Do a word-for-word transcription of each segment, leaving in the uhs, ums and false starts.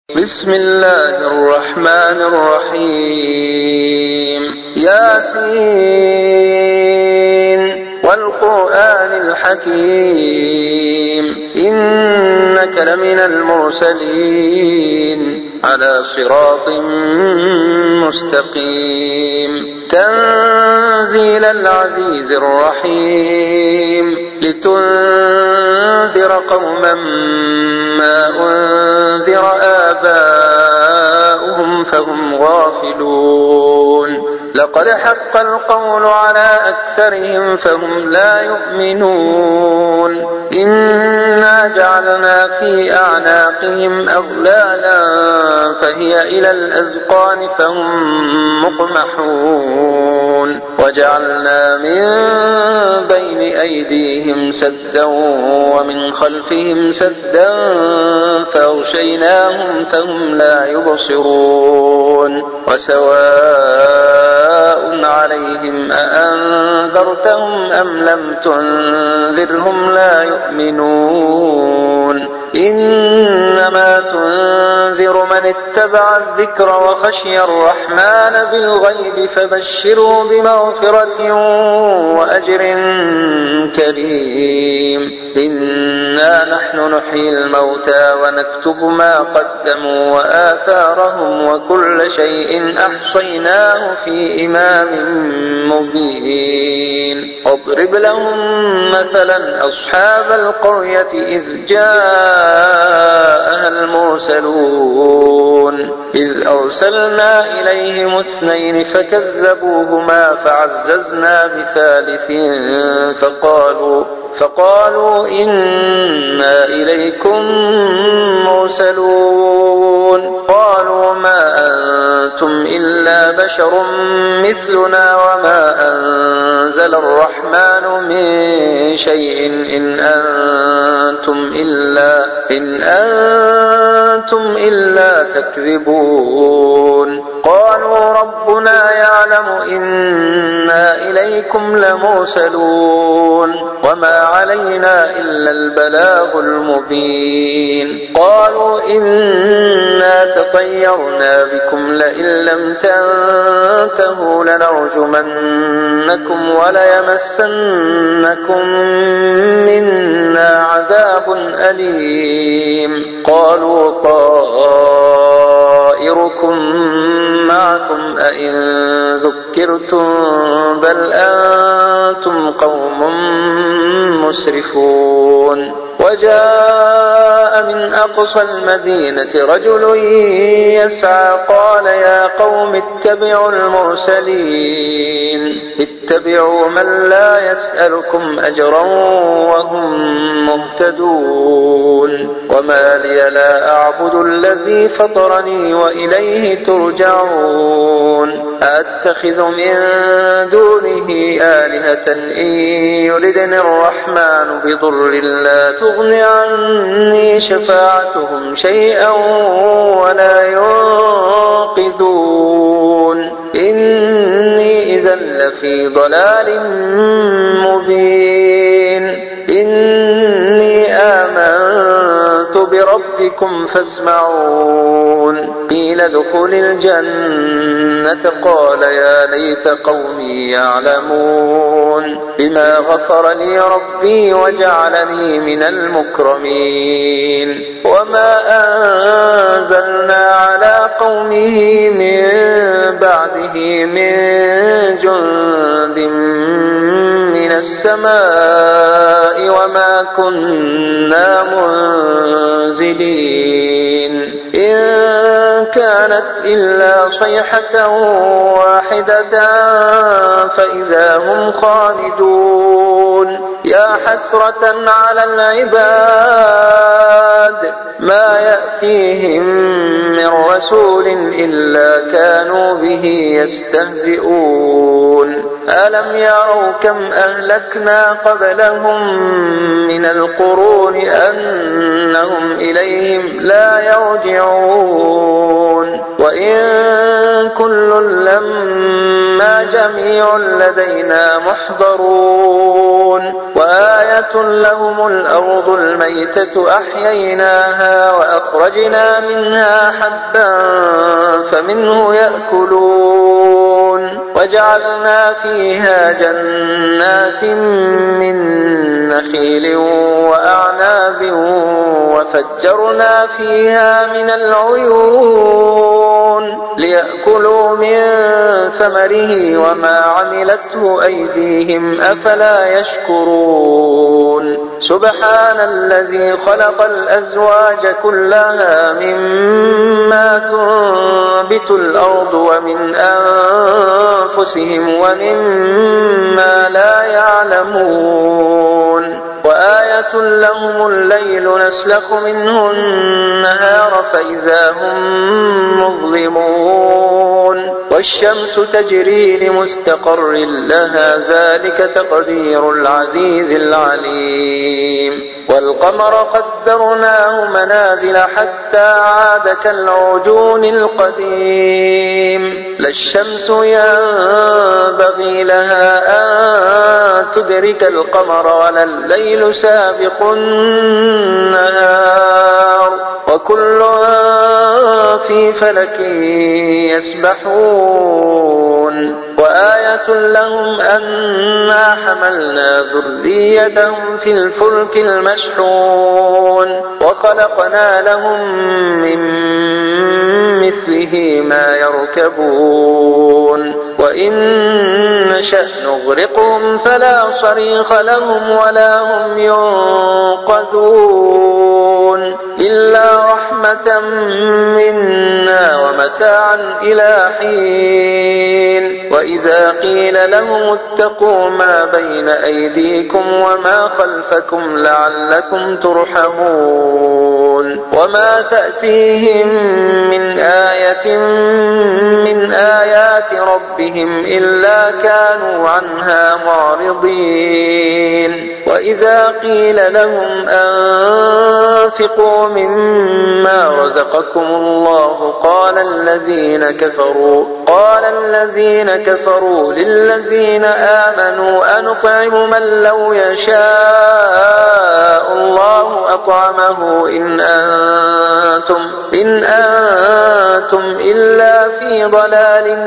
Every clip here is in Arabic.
بسم الله الرحمن الرحيم ياسين والقرآن الحكيم إنك لمن المرسلين على صراط مستقيم تنزيل العزيز الرحيم لتنذر قوما ما أنذر آباؤهم فهم غافلون لقد حق القول على أكثرهم فهم لا يؤمنون إنا جعلنا في أعناقهم أغلالا فهي إلى الأذقان فهم مقمحون وجعلنا من بين أيديهم سدا ومن خلفهم سدا فأغشيناهم فهم لا يبصرون وسواء عليهم أأنذرتهم أم لم تنذرهم لا يؤمنون إنما تنذر من اتبع الذكر وخشي الرحمن بالغيب فبشره بمغفرة وأجر كريم إنا نحن نحيي الموتى ونكتب ما قدموا وآثارهم وكل شيء أحصيناه في إمام مبين اضرب لهم مثلا أصحاب القرية إذ جاءها المرسلون إذ أرسلنا إليهم اثنين فكذبوهما فعززنا بثالث فقالوا فقالوا إنا إليكم مرسلون قالوا ما أنتم إلا بشر مثلنا وما أنزل الرحمن من شيء إن أنتم إلا إن أنتم إلا تكذبون قالوا ربنا يعلم إنا إليكم لمرسلون وما علينا إلا البلاغ المبين قالوا إنا تطيرنا بكم لئن لم تنتهوا لنرجمنكم وليمسنكم منا عذاب أليم قالوا طائركم معكم أئن ذكرتم بل أنتم قوم مسرفون وجاء من أقصى المدينة رجل يسعى قال يا قوم اتبعوا المرسلين اتبعوا من لا يسألكم أجرا وهم مهتدون وما لي لا أعبد الذي فطرني وإليه ترجعون أتخذ من دونه آلهة إن يردني الرحمن بضر لا تغني عني شفاعتهم شيئا ولا ينقذون إني إذا لفي ضلال مبين إني آمنت بربكم فاسمعون قيل ادخل الجنة قال يا ليت قومي يعلمون بما غفر لي ربي وجعلني من المكرمين وما أنزلنا على قومه من بعده من جند من السماء وما كنا منزلين إن كانت إلا صيحة واحدة فإذا هم خالدون يا حسرة على العباد ما يأتيهم من رسول إلا كانوا به يستهزئون ألم يروا كم أهلكنا قبلهم من القرون أنهم إليهم لا يرجعون وإن كل لما جميع لدينا محضرون وآية لهم الأرض الميتة أحييناها وأخرجنا منها فمنه يأكلون وجعلنا فيها جنات من نخيل وأعناب وفجرنا فيها من العيون ليأكلوا من ثمره وما عملته أيديهم أفلا يشكرون سبحان الذي خلق الأزواج كلها مما تنبت الأرض ومن أنفسهم ومما لا يعلمون وآية لهم الليل نسلخ منه النهار فإذا هم مظلمون والشمس تجري لمستقر لها ذلك تقدير العزيز العليم والقمر قدرناه منازل حتى عاد كالعرجون القديم لا الشمس ينبغي لها أن تدرك القمر ولا الليل سابق النهار وكل في فلك يسبحون وآية لهم أنا حملنا ذريتهم في الفلك المشحون وخلقنا لهم من مثله ما يركبون وإن نشأ نغرقهم فلا صريخ لهم ولا هم ينقذون إلا رحمة منا ومتاعا إلى حين وإذا قيل لهم اتقوا ما بين أيديكم وما خلفكم لعلكم ترحمون وما تأتيهم من آية من آيات ربهم إلا كانوا عنها معرضين وإذا قيل لهم أنفقوا مما رزقكم الله قال الذين كفروا قال الذين كفروا للذين آمنوا أنطعم من لو يشاء الله أطعمه إن أنتم إن أنتم إلا في ضلال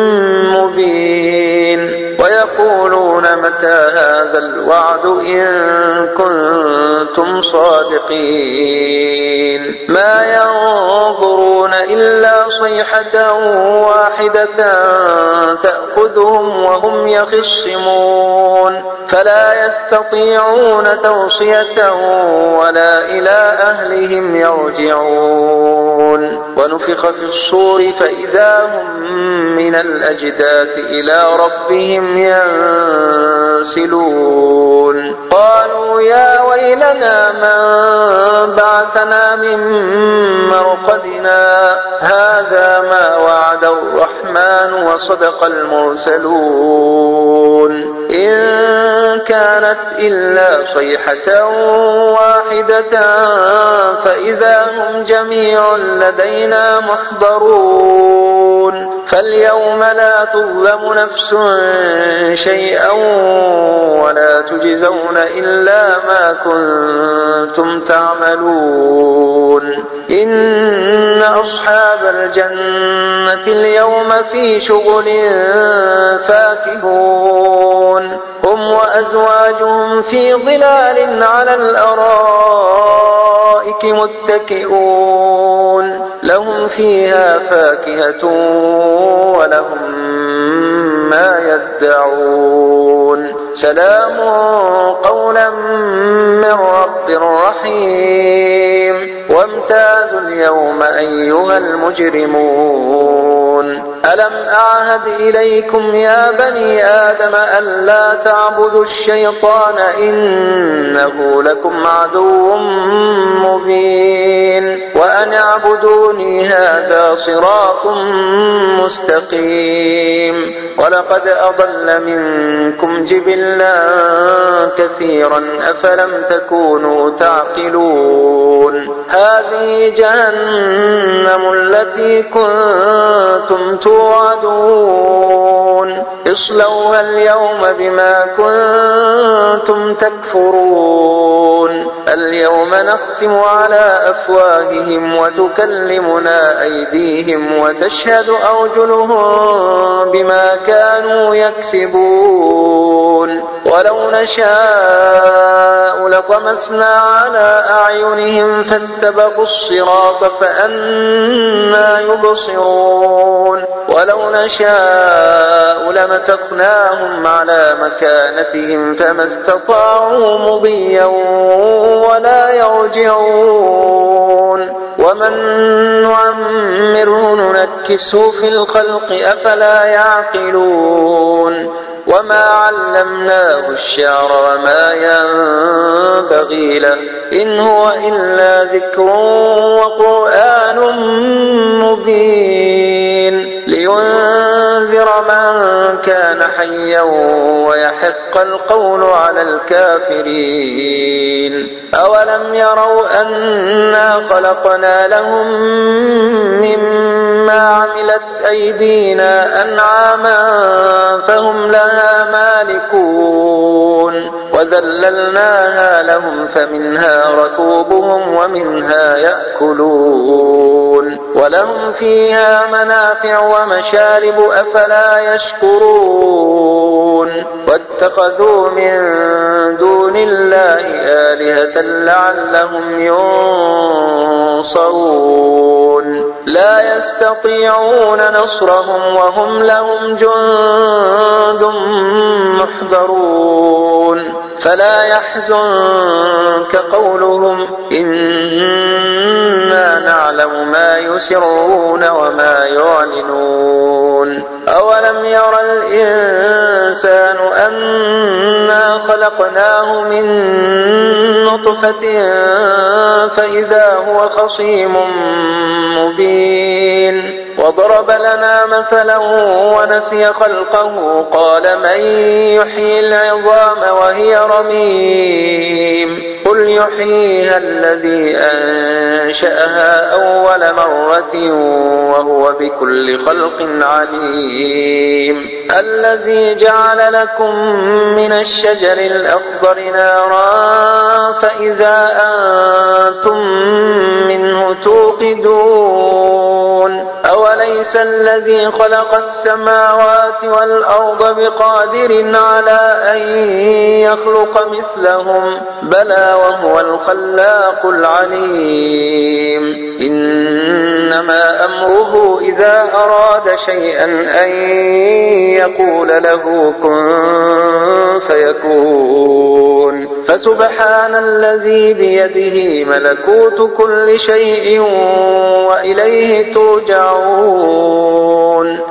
مبين ويقولون متى هذا الوعد إن كنتم صادقين ما ينظرون إلا صيحة واحدة تأخذهم وهم يخصمون فلا يستطيعون توصية ولا إلى أهلهم يرجعون ونفخ في الصور فإذا هم من الأجداث إلى ربهم ينسلون قالوا يا ويلنا من بعثنا من مرقدنا هذا ما وعد الرحمن وصدق المرسلون إن كانت إلا صيحة واحدة فإذا هم جميع لدينا محضرون فاليوم لا تظلم نفس شيئا ولا تجزون إلا ما كنتم تعملون إن أصحاب الجنة اليوم في شغل فاكهون هم وأزواجهم في ظلال على الأرائك متكئون لهم فيها فاكهة ولهم ما يدعون سلام قولا من رب رحيم وامتازوا اليوم أيها المجرمون ألم أعهد إليكم يا بني آدم ألا تعبدوا الشيطان إنه لكم عدو مبين وأن اعبدوني هذا صراط مستقيم ولقد أضل منكم جبلا كثيرا أفلم تكونوا تعقلون هذه جهنم التي كنتم توعدون اصلوها اليوم بما كنتم تكفرون اليوم نختم على أفواههم وتكلمنا أيديهم وتشهد أرجلهم بما كانوا يكسبون ولو نشاء لطمسنا على أعينهم فاستبقوا الصراط فأنى يبصرون ولو نشاء لمسخناهم على مكانتهم فما استطاعوا مضيا ولا يرجعون ومن نعمره ننكسه في الخلق أفلا يعقلون وما علمناه الشعر وما ينبغي له إن هو إلا ذكر وقرآن مبين لينذر من كان حيا ويحق القول على الكافرين أولم يروا أنا خلقنا لهم مما عملت أيدينا أنعاما فهم لها مالكون وذللناها لهم فمنها ركوبهم ومنها يأكلون ولهم فيها منافع ومشارب أفلا يشكرون واتخذوا من دون الله آلهة لعلهم ينصرون لا يستطيعون نصرهم وهم لهم جند محضرون فلا يحزنك قولهم إنا نعلم ما يسرون وما يعلنون أولم ير الإنسان أنا خلقناه من نطفة فإذا هو خصيم مبين وضرب لنا مثلا ونسي خلقه قال من يحيي العظام وهي رميم قل يحييها الذي أنشأها أول مرة وهو بكل خلق عليم الذي جعل لكم من الشجر الأخضر نارا فإذا أنتم منه توقدون أوليس الذي خلق السماوات والأرض بقادر على أن يخلق مثلهم بلى وهو الخلاق العليم إنما أمره إذا أراد شيئا أن يقول له كن فيكون فسبحان الذي بيده ملكوت كل شيء وإليه ترجعون